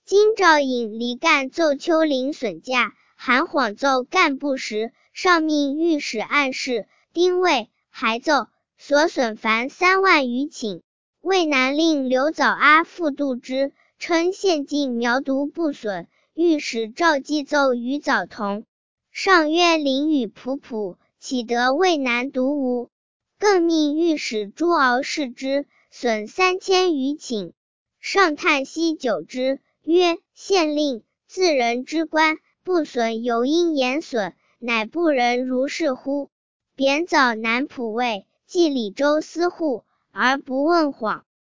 今诏引离干奏丘陵损价，韩晃奏干不实，上命御史按事。丁未，还奏所损凡3万余顷。渭南令刘藻阿复度之，称县境苗独不损。御史赵季奏与藻同。上曰淋雨仆仆，岂得渭南独无？更命御史朱敖视之，损3000余顷。上叹息久之，曰：县令，自人之官，不损有因言损，乃不仁如是乎？贬藻南浦尉，即李州司户，而不问谎。